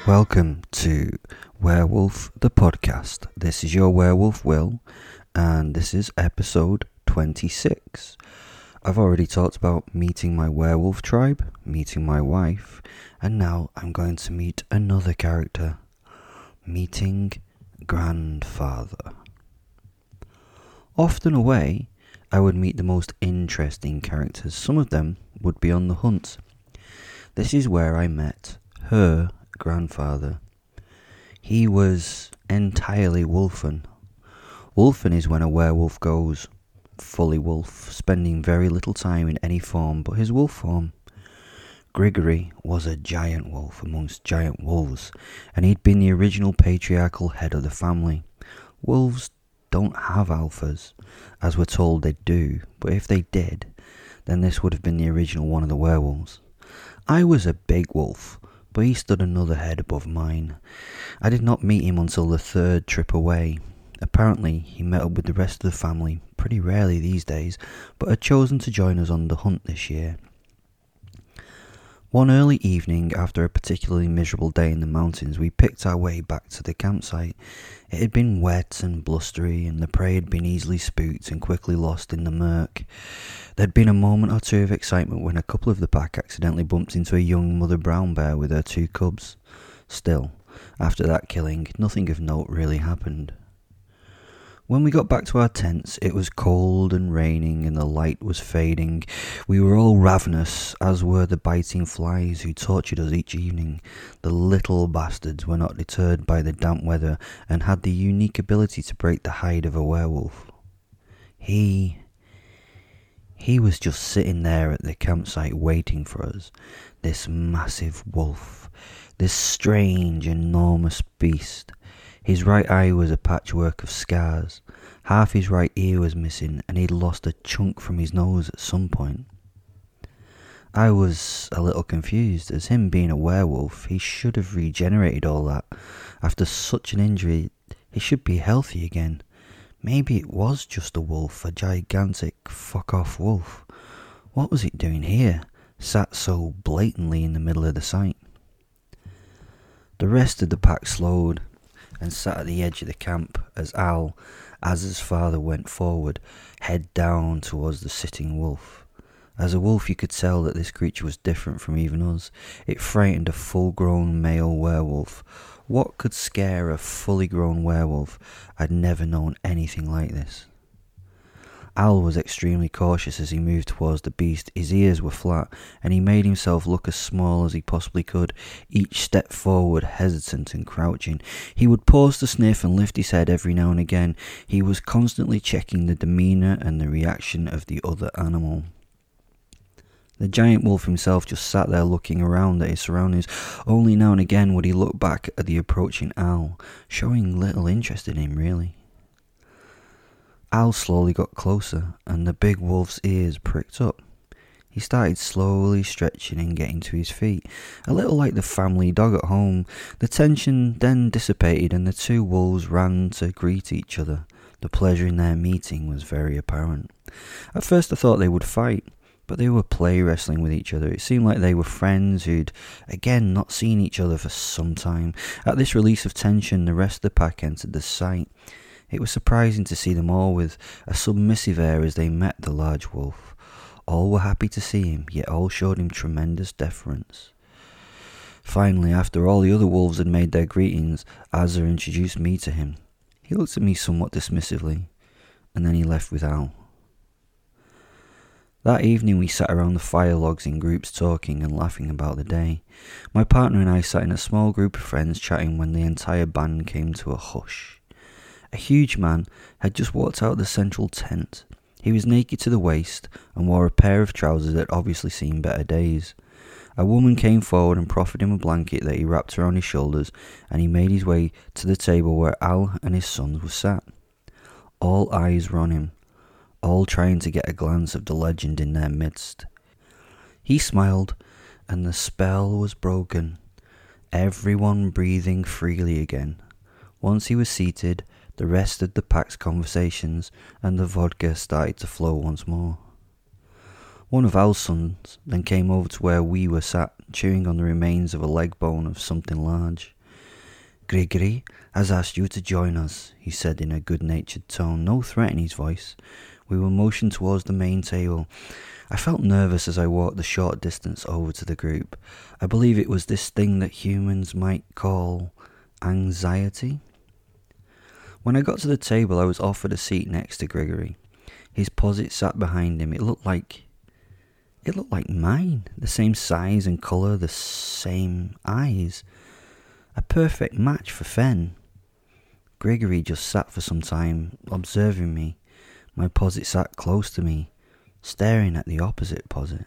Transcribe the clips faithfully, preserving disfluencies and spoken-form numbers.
Welcome to Werewolf the Podcast. This is your werewolf Will, and this is episode twenty-six. I've already talked about meeting my werewolf tribe, meeting my wife, and now I'm going to meet another character, meeting grandfather. Often away, I would meet the most interesting characters. Some of them would be on the hunt. This is where I met her grandfather. He was entirely wolfen. Wolfen is when a werewolf goes fully wolf, spending very little time in any form but his wolf form. Grigory was a giant wolf amongst giant wolves, and he'd been the original patriarchal head of the family. Wolves don't have alphas, as we're told they do, but if they did, then this would have been the original one of the werewolves. I was a big wolf, but he stood another head above mine. I did not meet him until the third trip away. Apparently, he met up with the rest of the family, pretty rarely these days, but had chosen to join us on the hunt this year. One early evening, after a particularly miserable day in the mountains, we picked our way back to the campsite. It had been wet and blustery, and the prey had been easily spooked and quickly lost in the murk. There had been a moment or two of excitement when a couple of the pack accidentally bumped into a young mother brown bear with her two cubs. Still, after that killing, nothing of note really happened. When we got back to our tents, it was cold and raining and the light was fading. We were all ravenous, as were the biting flies who tortured us each evening. The little bastards were not deterred by the damp weather and had the unique ability to break the hide of a werewolf. He... He was just sitting there at the campsite waiting for us, this massive wolf, this strange, enormous beast. His right eye was a patchwork of scars, half his right ear was missing, and he'd lost a chunk from his nose at some point. I was a little confused, as him being a werewolf, he should have regenerated all that. After such an injury, he should be healthy again. Maybe it was just a wolf, a gigantic fuck-off wolf. What was it doing here, sat so blatantly in the middle of the site? The rest of the pack slowed and sat at the edge of the camp as Al, as his father went forward, head down towards the sitting wolf. As a wolf, you could tell that this creature was different from even us. It frightened a full-grown male werewolf. What could scare a fully grown werewolf? I'd never known anything like this. Al was extremely cautious as he moved towards the beast. His ears were flat, and he made himself look as small as he possibly could, each step forward hesitant and crouching. He would pause to sniff and lift his head every now and again. He was constantly checking the demeanour and the reaction of the other animal. The giant wolf himself just sat there looking around at his surroundings. Only now and again would he look back at the approaching Al, showing little interest in him, really. Al slowly got closer, and the big wolf's ears pricked up. He started slowly stretching and getting to his feet, a little like the family dog at home. The tension then dissipated, and the two wolves ran to greet each other. The pleasure in their meeting was very apparent. At first I thought they would fight, but they were play wrestling with each other. It seemed like they were friends who'd, again, not seen each other for some time. At this release of tension, the rest of the pack entered the site. It was surprising to see them all with a submissive air as they met the large wolf. All were happy to see him, yet all showed him tremendous deference. Finally, after all the other wolves had made their greetings, Azza introduced me to him. He looked at me somewhat dismissively, and then he left with Al. That evening we sat around the fire logs in groups talking and laughing about the day. My partner and I sat in a small group of friends chatting when the entire band came to a hush. A huge man had just walked out of the central tent. He was naked to the waist and wore a pair of trousers that had obviously seen better days. A woman came forward and proffered him a blanket that he wrapped around his shoulders, and he made his way to the table where Al and his sons were sat. All eyes were on him, all trying to get a glance of the legend in their midst. He smiled, and the spell was broken, everyone breathing freely again. Once he was seated, the rest of the pack's conversations and the vodka started to flow once more. One of Al's sons then came over to where we were sat, chewing on the remains of a leg bone of something large. Grigory has asked you to join us, he said in a good-natured tone, no threat in his voice. We were motioned towards the main table. I felt nervous as I walked the short distance over to the group. I believe it was this thing that humans might call anxiety. When I got to the table, I was offered a seat next to Grigory. His posit sat behind him. It looked like... It looked like mine. The same size and colour, the same eyes. A perfect match for Fen. Grigory just sat for some time, observing me. My posit sat close to me, staring at the opposite posit.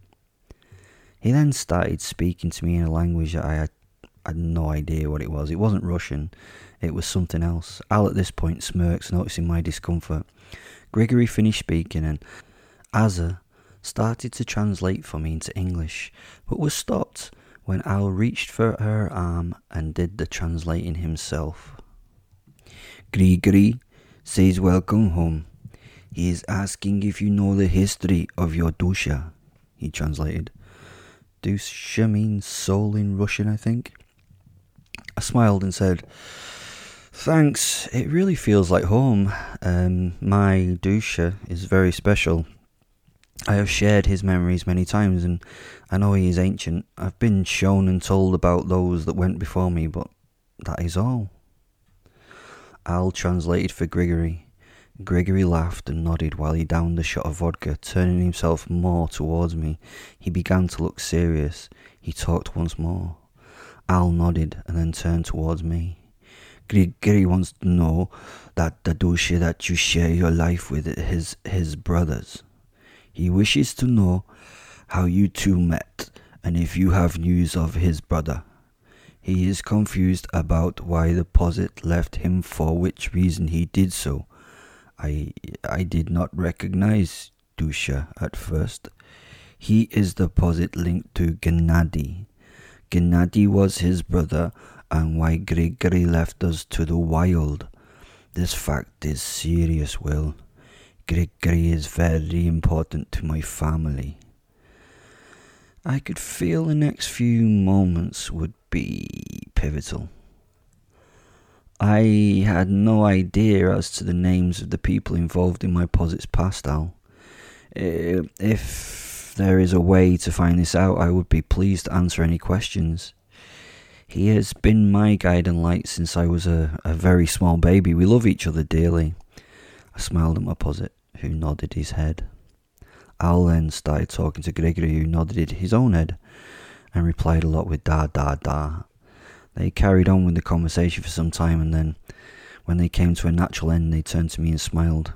He then started speaking to me in a language that I had, had no idea what it was. It wasn't Russian, it was something else. Al at this point smirks, noticing my discomfort. Grigory finished speaking and Azza started to translate for me into English, but was stopped when Al reached for her arm and did the translating himself. Grigory says welcome home. He is asking if you know the history of your dusha, he translated. Dusha means soul in Russian, I think. I smiled and said, thanks, it really feels like home. Um, my dusha is very special. I have shared his memories many times and I know he is ancient. I've been shown and told about those that went before me, but that is all. Al translated for Grigory. Grigory laughed and nodded while he downed a shot of vodka, turning himself more towards me. He began to look serious. He talked once more. Al nodded and then turned towards me. Grigory wants to know that the dusha that you share your life with is his brother's. He wishes to know how you two met and if you have news of his brother. He is confused about why the posit left him, for which reason he did so. I I did not recognize Dusha at first. He is the posit linked to Gennady. Gennady was his brother, and why Grigory left us to the wild. This fact is serious, Will. Grigory is very important to my family. I could feel the next few moments would be pivotal. I had no idea as to the names of the people involved in my posit's past, Al. If there is a way to find this out, I would be pleased to answer any questions. He has been my guide and light since I was a, a very small baby. We love each other dearly. I smiled at my posit, who nodded his head. Al then started talking to Grigory, who nodded his own head and replied a lot with da da da. They carried on with the conversation for some time, and then, when they came to a natural end, they turned to me and smiled.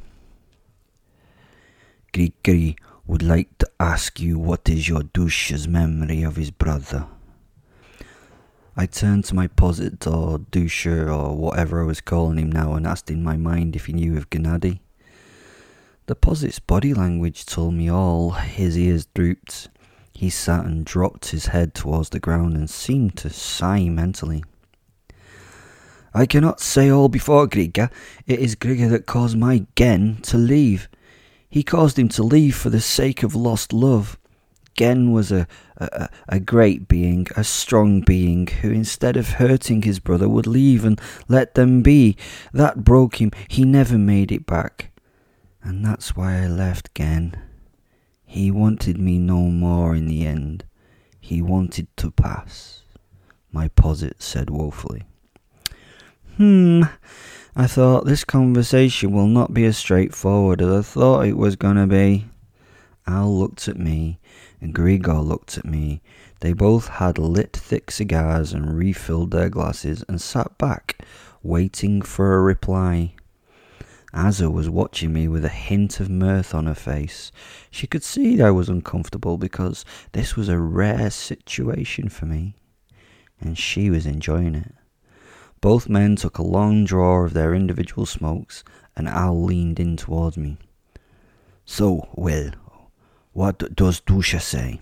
Grigory would like to ask you what is your dusha's memory of his brother. I turned to my posit, or dusha, or whatever I was calling him now, and asked in my mind if he knew of Gennady. The posit's body language told me all. His ears drooped. He sat and dropped his head towards the ground and seemed to sigh mentally. I cannot say all before Grigor. It is Grigor that caused my Gen to leave. He caused him to leave for the sake of lost love. Gen was a, a, a great being, a strong being, who instead of hurting his brother would leave and let them be. That broke him. He never made it back. And that's why I left Gen. He wanted me no more in the end. He wanted to pass, my posit said woefully. Hmm, I thought this conversation will not be as straightforward as I thought it was going to be. Al looked at me, and Grigor looked at me. They both had lit thick cigars and refilled their glasses and sat back, waiting for a reply. Azza was watching me with a hint of mirth on her face. She could see I was uncomfortable because this was a rare situation for me, and she was enjoying it. Both men took a long draw of their individual smokes, and Al leaned in towards me. So, Will, what does Dusha say?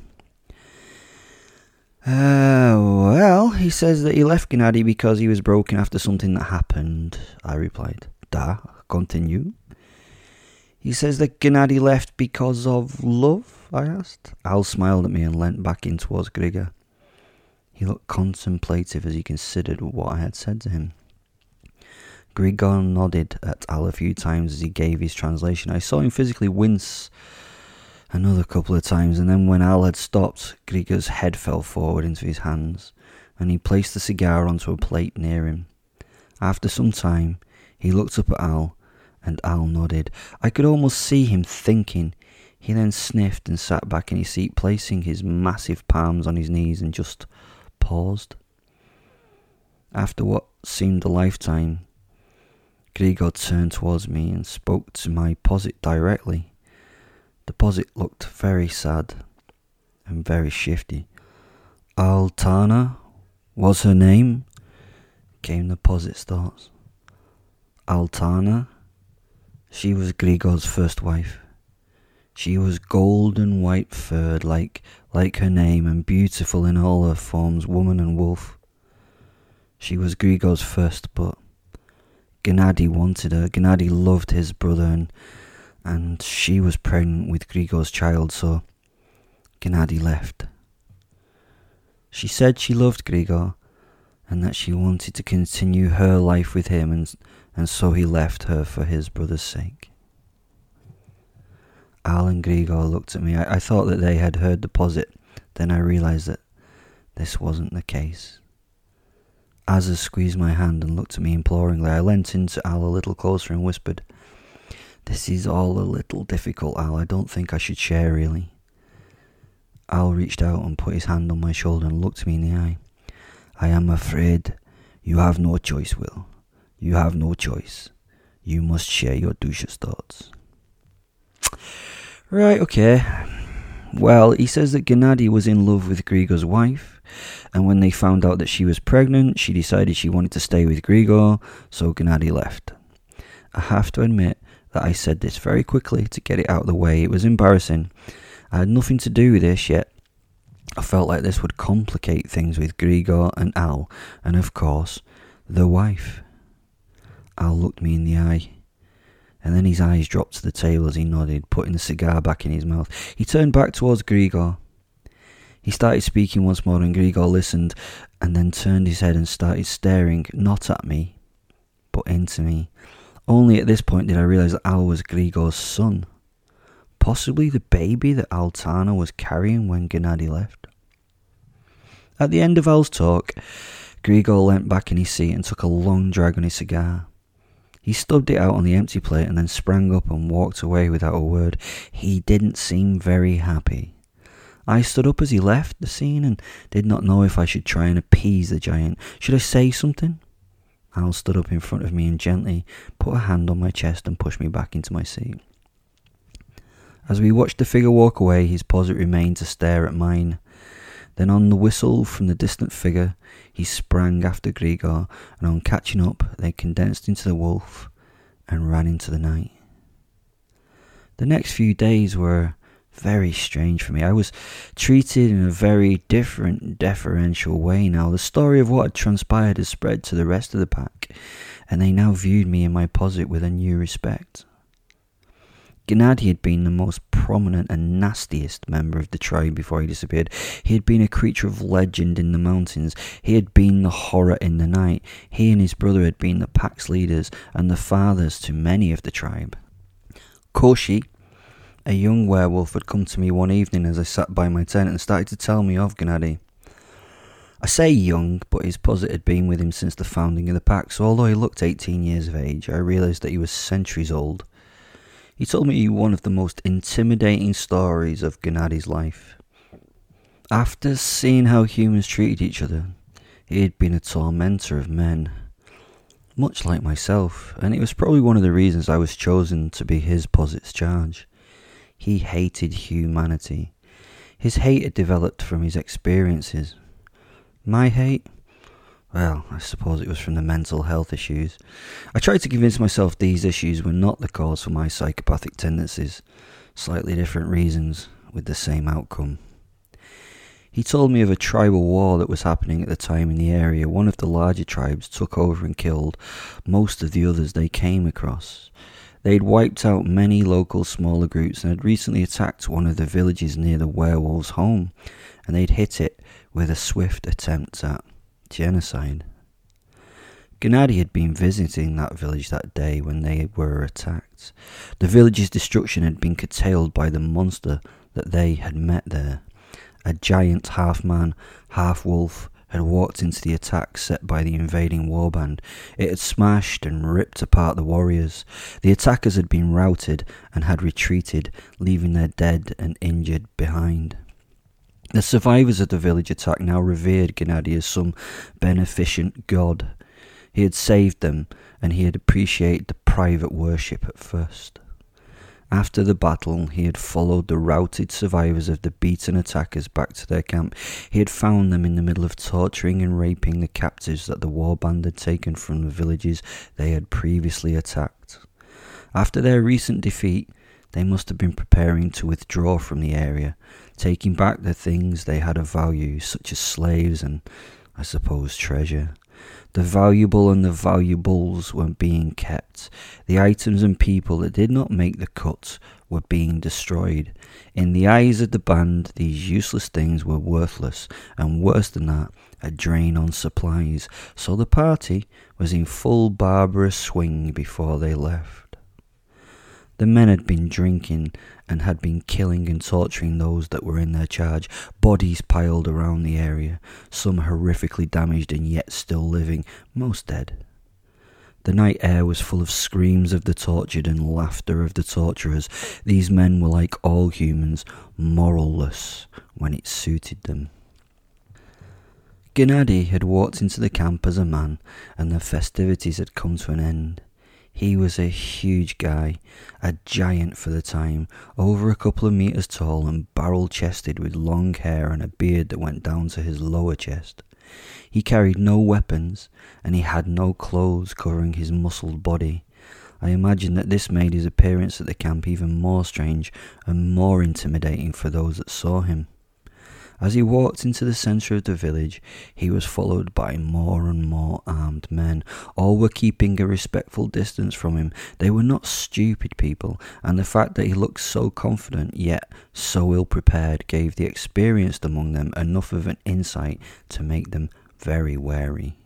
Uh, well, he says that he left Gennady because he was broken after something that happened, I replied. Da, continue. He says that Gennady left because of love, I asked. Al smiled at me and leant back in towards Grigor. He looked contemplative as he considered what I had said to him. Grigor nodded at Al a few times as he gave his translation. I saw him physically wince another couple of times, and then when Al had stopped, Grigor's head fell forward into his hands, and he placed the cigar onto a plate near him. After some time, he looked up at Al, and Al nodded. I could almost see him thinking. He then sniffed and sat back in his seat, placing his massive palms on his knees, and just paused. After what seemed a lifetime, Grigor turned towards me and spoke to my posit directly. The posit looked very sad and very shifty. Altana was her name, came the posit's thoughts. Altana, she was Grigor's first wife. She was golden white-furred like, like her name, and beautiful in all her forms, woman and wolf. She was Grigor's first, but Gennady wanted her. Gennady loved his brother, and, and she was pregnant with Grigor's child, so Gennady left. She said she loved Grigor, and that she wanted to continue her life with him, and, and so he left her for his brother's sake. Al and Grigor looked at me. I, I thought that they had heard the posit. Then I realised that this wasn't the case. Azza squeezed my hand and looked at me imploringly. I leant into Al a little closer and whispered, "This is all a little difficult, Al. I don't think I should share, really." Al reached out and put his hand on my shoulder and looked me in the eye. "I am afraid you have no choice, Will. You have no choice. You must share your douche's thoughts." Right, okay. Well, he says that Gennady was in love with Grigor's wife, and when they found out that she was pregnant, she decided she wanted to stay with Grigor, so Gennady left. I have to admit that I said this very quickly to get it out of the way. It was embarrassing. I had nothing to do with this, yet I felt like this would complicate things with Grigor and Al, and of course, the wife. Al looked me in the eye, and then his eyes dropped to the table as he nodded, putting the cigar back in his mouth. He turned back towards Grigor. He started speaking once more, and Grigor listened, and then turned his head and started staring, not at me, but into me. Only at this point did I realise that Al was Grigor's son, possibly the baby that Altana was carrying when Gennady left. At the end of Al's talk, Grigor leant back in his seat and took a long drag on his cigar. He stubbed it out on the empty plate and then sprang up and walked away without a word. He didn't seem very happy. I stood up as he left the scene and did not know if I should try and appease the giant. Should I say something? Al stood up in front of me and gently put a hand on my chest and pushed me back into my seat. As we watched the figure walk away, his posit remained to stare at mine. Then on the whistle from the distant figure, he sprang after Grigor, and on catching up, they condensed into the wolf and ran into the night. The next few days were very strange for me. I was treated in a very different, deferential way now. The story of what had transpired had spread to the rest of the pack, and they now viewed me and my posit with a new respect. Gennady had been the most prominent and nastiest member of the tribe before he disappeared. He had been a creature of legend in the mountains. He had been the horror in the night. He and his brother had been the pack's leaders and the fathers to many of the tribe. Koshi, a young werewolf, had come to me one evening as I sat by my tent and started to tell me of Gennady. I say young, but his posit had been with him since the founding of the pack, so although he looked eighteen years of age, I realised that he was centuries old. He told me one of the most intimidating stories of Gennady's life. After seeing how humans treated each other, he had been a tormentor of men, much like myself, and it was probably one of the reasons I was chosen to be his posit's charge. He hated humanity. His hate had developed from his experiences. My hate? Well, I suppose it was from the mental health issues. I tried to convince myself these issues were not the cause for my psychopathic tendencies. Slightly different reasons, with the same outcome. He told me of a tribal war that was happening at the time in the area. One of the larger tribes took over and killed most of the others they came across. They'd wiped out many local smaller groups and had recently attacked one of the villages near the werewolf's home, and they'd hit it with a swift attempt at genocide. Gennady had been visiting that village that day when they were attacked. The village's destruction had been curtailed by the monster that they had met there. A giant half-man, half-wolf had walked into the attack set by the invading warband. It had smashed and ripped apart the warriors. The attackers had been routed and had retreated, leaving their dead and injured behind. The survivors of the village attack now revered Gennady as some beneficent god. He had saved them, and he had appreciated the private worship at first. After the battle, he had followed the routed survivors of the beaten attackers back to their camp. He had found them in the middle of torturing and raping the captives that the warband had taken from the villages they had previously attacked. After their recent defeat, they must have been preparing to withdraw from the area, taking back the things they had of value, such as slaves and, I suppose, treasure. The valuable and the valuables were being kept. The items and people that did not make the cut were being destroyed. In the eyes of the band, these useless things were worthless, and worse than that, a drain on supplies. So the party was in full barbarous swing before they left. The men had been drinking and had been killing and torturing those that were in their charge. Bodies piled around the area, some horrifically damaged and yet still living, most dead. The night air was full of screams of the tortured and laughter of the torturers. These men were like all humans, moralless when it suited them. Gennady had walked into the camp as a man, and the festivities had come to an end. He was a huge guy, a giant for the time, over a couple of metres tall and barrel-chested with long hair and a beard that went down to his lower chest. He carried no weapons, and he had no clothes covering his muscled body. I imagine that this made his appearance at the camp even more strange and more intimidating for those that saw him. As he walked into the centre of the village, he was followed by more and more armed men. All were keeping a respectful distance from him. They were not stupid people, and the fact that he looked so confident yet so ill-prepared gave the experienced among them enough of an insight to make them very wary.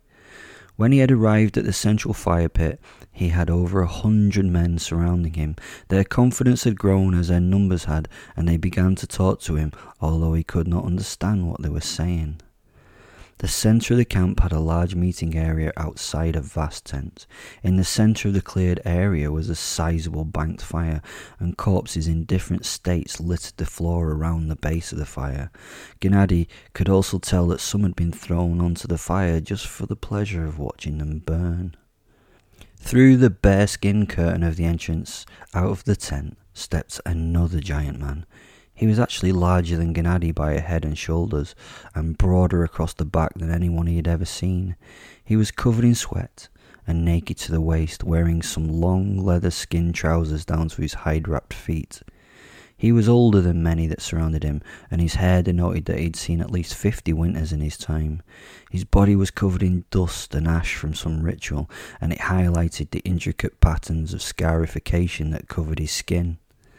When he had arrived at the central fire pit, he had over a hundred men surrounding him. Their confidence had grown as their numbers had, and they began to talk to him, although he could not understand what they were saying. The centre of the camp had a large meeting area outside a vast tent. In the centre of the cleared area was a sizable banked fire, and corpses in different states littered the floor around the base of the fire. Gennady could also tell that some had been thrown onto the fire just for the pleasure of watching them burn. Through the bearskin curtain of the entrance, out of the tent, stepped another giant man. He was actually larger than Gennady by a head and shoulders, and broader across the back than anyone he had ever seen. He was covered in sweat, and naked to the waist, wearing some long leather skin trousers down to his hide-wrapped feet. He was older than many that surrounded him, and his hair denoted that he had seen at least fifty winters in his time. His body was covered in dust and ash from some ritual, and it highlighted the intricate patterns of scarification that covered his skin.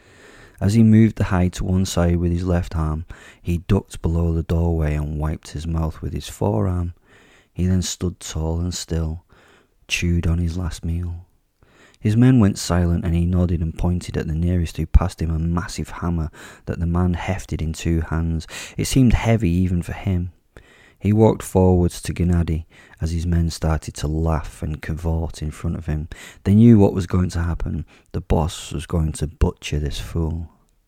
As he moved the hide to one side with his left arm, he ducked below the doorway and wiped his mouth with his forearm. He then stood tall and still, chewed on his last meal. His men went silent, and he nodded and pointed at the nearest, who passed him a massive hammer that the man hefted in two hands. It seemed heavy even for him. He walked forwards to Gennady as his men started to laugh and cavort in front of him. They knew what was going to happen. The boss was going to butcher this fool.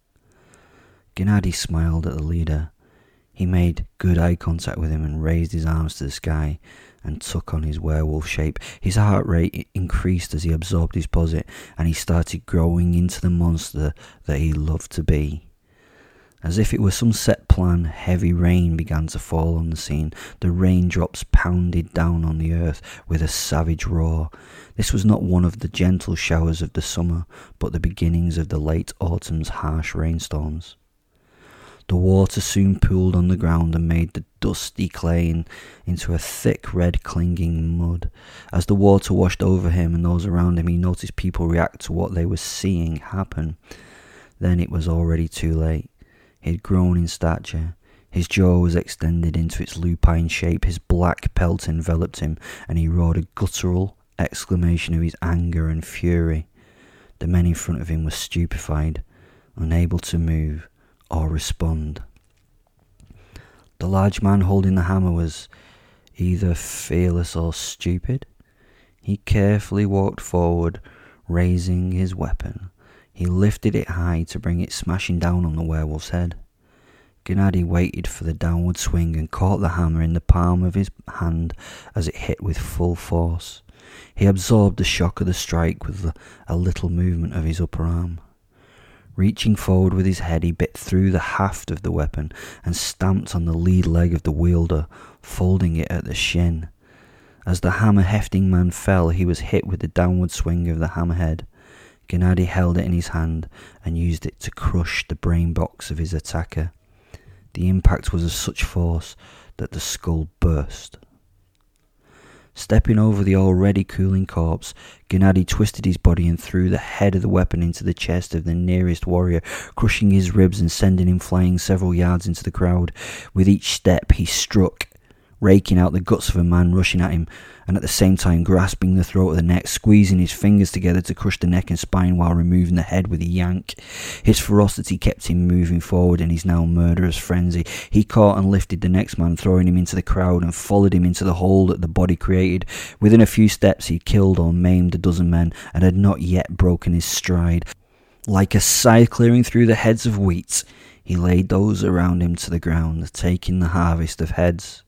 Gennady smiled at the leader. He made good eye contact with him and raised his arms to the sky and took on his werewolf shape. His heart rate increased as he absorbed his posit, and he started growing into the monster that he loved to be. As if it were some set plan, heavy rain began to fall on the scene. The raindrops pounded down on the earth with a savage roar. This was not one of the gentle showers of the summer, but the beginnings of the late autumn's harsh rainstorms. The water soon pooled on the ground and made the dusty clay into a thick red clinging mud. As the water washed over him and those around him, he noticed people react to what they were seeing happen. Then it was already too late. He had grown in stature. His jaw was extended into its lupine shape, his black pelt enveloped him, and he roared a guttural exclamation of his anger and fury. The men in front of him were stupefied, unable to move or respond. The large man holding the hammer was either fearless or stupid. He carefully walked forward, raising his weapon. He lifted it high to bring it smashing down on the werewolf's head. Gennady waited for the downward swing and caught the hammer in the palm of his hand as it hit with full force. He absorbed the shock of the strike with a little movement of his upper arm. Reaching forward with his head, he bit through the haft of the weapon and stamped on the lead leg of the wielder, folding it at the shin. As the hammer-hefting man fell, he was hit with the downward swing of the hammerhead. Gennady held it in his hand and used it to crush the brain box of his attacker. The impact was of such force that the skull burst. Stepping over the already cooling corpse, Gennady twisted his body and threw the head of the weapon into the chest of the nearest warrior, crushing his ribs and sending him flying several yards into the crowd. With each step he struck, raking out the guts of a man rushing at him, and at the same time grasping the throat of the neck, squeezing his fingers together to crush the neck and spine while removing the head with a yank. His ferocity kept him moving forward in his now murderous frenzy. He caught and lifted the next man, throwing him into the crowd, and followed him into the hole that the body created. Within a few steps he killed or maimed a dozen men, and had not yet broken his stride. Like a scythe clearing through the heads of wheat, he laid those around him to the ground, taking the harvest of heads.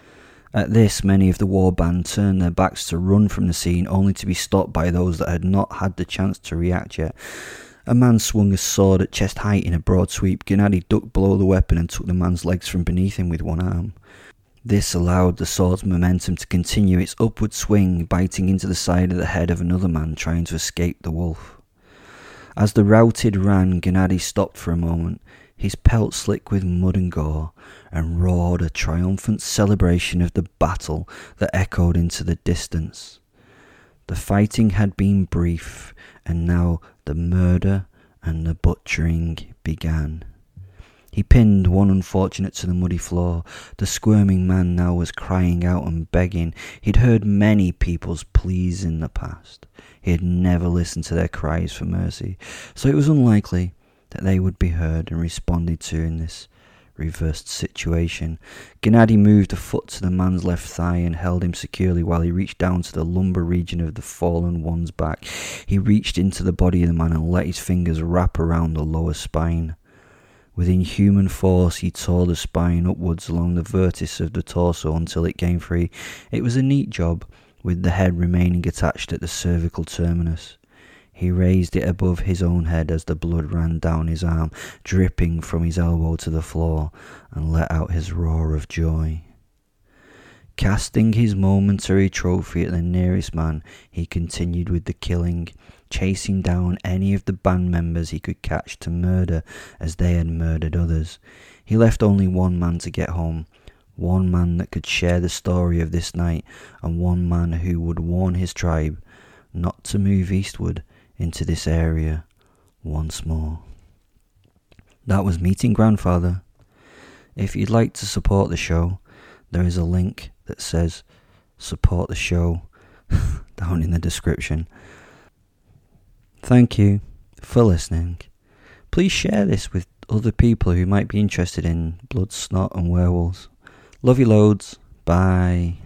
At this, many of the war band turned their backs to run from the scene, only to be stopped by those that had not had the chance to react yet. A man swung a sword at chest height in a broad sweep. Gennady ducked below the weapon and took the man's legs from beneath him with one arm. This allowed the sword's momentum to continue its upward swing, biting into the side of the head of another man trying to escape the wolf. As the routed ran, Gennady stopped for a moment, his pelt slick with mud and gore, and roared a triumphant celebration of the battle that echoed into the distance. The fighting had been brief, and now the murder and the butchering began. He pinned one unfortunate to the muddy floor. The squirming man now was crying out and begging. He'd heard many people's pleas in the past. He had never listened to their cries for mercy, so it was unlikely that they would be heard and responded to in this reversed situation. Gennady moved a foot to the man's left thigh and held him securely while he reached down to the lumbar region of the fallen one's back. He reached into the body of the man and let his fingers wrap around the lower spine. With inhuman force he tore the spine upwards along the vertex of the torso until it came free. It was a neat job, with the head remaining attached at the cervical terminus. He raised it above his own head as the blood ran down his arm, dripping from his elbow to the floor, and let out his roar of joy. Casting his momentary trophy at the nearest man, he continued with the killing, chasing down any of the band members he could catch to murder as they had murdered others. He left only one man to get home, one man that could share the story of this night, and one man who would warn his tribe not to move eastward into this area once more. That was Meeting Grandfather. If you'd like to support the show, there is a link that says support the show down in the description. Thank you for listening. Please share this with other people who might be interested in blood, snot and werewolves. Love you loads. Bye.